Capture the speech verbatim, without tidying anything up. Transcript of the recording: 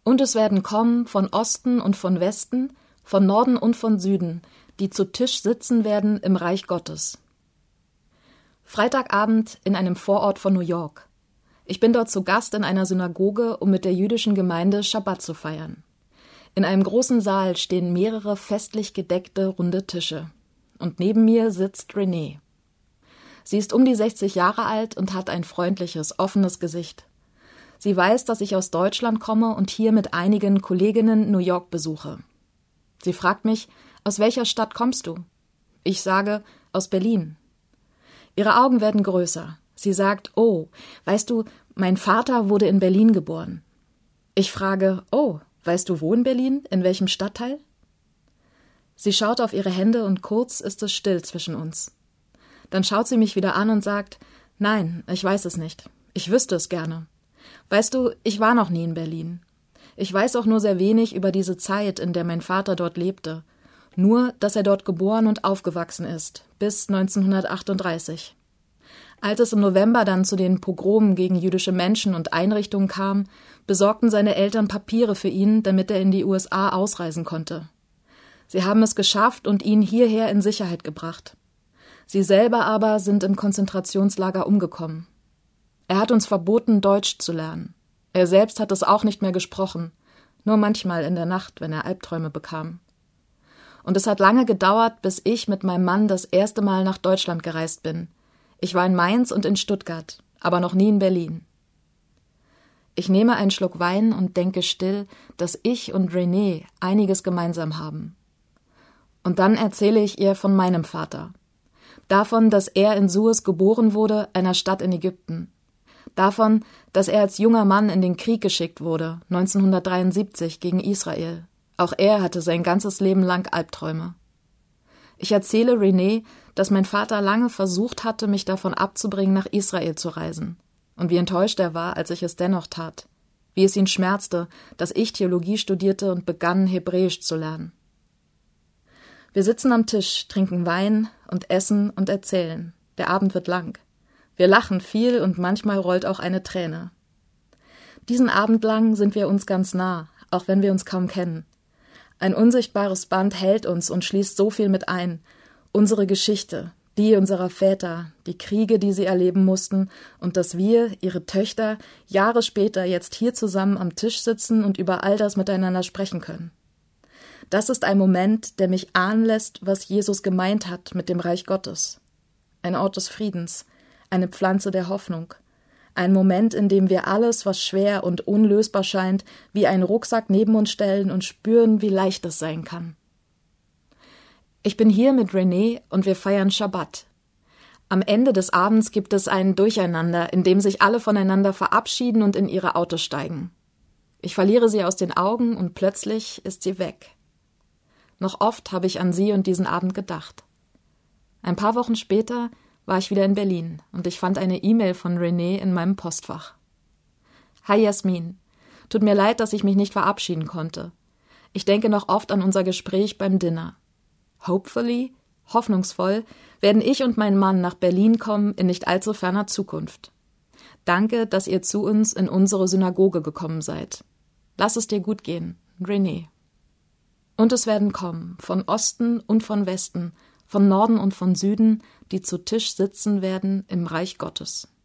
Und es werden kommen von Osten und von Westen, von Norden und von Süden, die zu Tisch sitzen werden im Reich Gottes. Freitagabend in einem Vorort von New York. Ich bin dort zu Gast in einer Synagoge, um mit der jüdischen Gemeinde Schabbat zu feiern. In einem großen Saal stehen mehrere festlich gedeckte runde Tische. Und neben mir sitzt Renee. Sie ist um die sechzig Jahre alt und hat ein freundliches, offenes Gesicht. Sie weiß, dass ich aus Deutschland komme und hier mit einigen Kolleginnen New York besuche. Sie fragt mich, aus welcher Stadt kommst du? Ich sage, aus Berlin. Ihre Augen werden größer. Sie sagt, oh, weißt du, mein Vater wurde in Berlin geboren. Ich frage, oh, weißt du wo in Berlin? In welchem Stadtteil? Sie schaut auf ihre Hände und kurz ist es still zwischen uns. Dann schaut sie mich wieder an und sagt, nein, ich weiß es nicht. Ich wüsste es gerne. Weißt du, ich war noch nie in Berlin. Ich weiß auch nur sehr wenig über diese Zeit, in der mein Vater dort lebte. Nur, dass er dort geboren und aufgewachsen ist, bis neunzehnhundertachtunddreißig. Als es im November dann zu den Pogromen gegen jüdische Menschen und Einrichtungen kam, besorgten seine Eltern Papiere für ihn, damit er in die U S A ausreisen konnte. Sie haben es geschafft und ihn hierher in Sicherheit gebracht. Sie selber aber sind im Konzentrationslager umgekommen. Er hat uns verboten, Deutsch zu lernen. Er selbst hat es auch nicht mehr gesprochen, nur manchmal in der Nacht, wenn er Albträume bekam. Und es hat lange gedauert, bis ich mit meinem Mann das erste Mal nach Deutschland gereist bin. Ich war in Mainz und in Stuttgart, aber noch nie in Berlin. Ich nehme einen Schluck Wein und denke still, dass ich und Renee einiges gemeinsam haben. Und dann erzähle ich ihr von meinem Vater. Davon, dass er in Suez geboren wurde, einer Stadt in Ägypten. Davon, dass er als junger Mann in den Krieg geschickt wurde, neunzehnhundertdreiundsiebzig gegen Israel. Auch er hatte sein ganzes Leben lang Albträume. Ich erzähle Renee, dass mein Vater lange versucht hatte, mich davon abzubringen, nach Israel zu reisen. Und wie enttäuscht er war, als ich es dennoch tat. Wie es ihn schmerzte, dass ich Theologie studierte und begann, Hebräisch zu lernen. Wir sitzen am Tisch, trinken Wein und essen und erzählen. Der Abend wird lang. Wir lachen viel und manchmal rollt auch eine Träne. Diesen Abend lang sind wir uns ganz nah, auch wenn wir uns kaum kennen. Ein unsichtbares Band hält uns und schließt so viel mit ein. Unsere Geschichte, die unserer Väter, die Kriege, die sie erleben mussten, und dass wir, ihre Töchter, Jahre später jetzt hier zusammen am Tisch sitzen und über all das miteinander sprechen können. Das ist ein Moment, der mich ahnen lässt, was Jesus gemeint hat mit dem Reich Gottes. Ein Ort des Friedens, eine Pflanze der Hoffnung. Ein Moment, in dem wir alles, was schwer und unlösbar scheint, wie einen Rucksack neben uns stellen und spüren, wie leicht es sein kann. Ich bin hier mit Renee und wir feiern Schabbat. Am Ende des Abends gibt es ein Durcheinander, in dem sich alle voneinander verabschieden und in ihre Autos steigen. Ich verliere sie aus den Augen und plötzlich ist sie weg. Noch oft habe ich an sie und diesen Abend gedacht. Ein paar Wochen später war ich wieder in Berlin und ich fand eine E-Mail von Renee in meinem Postfach. Hi Jasmin, tut mir leid, dass ich mich nicht verabschieden konnte. Ich denke noch oft an unser Gespräch beim Dinner. Hopefully, hoffnungsvoll, werden ich und mein Mann nach Berlin kommen in nicht allzu ferner Zukunft. Danke, dass ihr zu uns in unsere Synagoge gekommen seid. Lass es dir gut gehen, Renee. Und es werden kommen, von Osten und von Westen, von Norden und von Süden, die zu Tisch sitzen werden im Reich Gottes.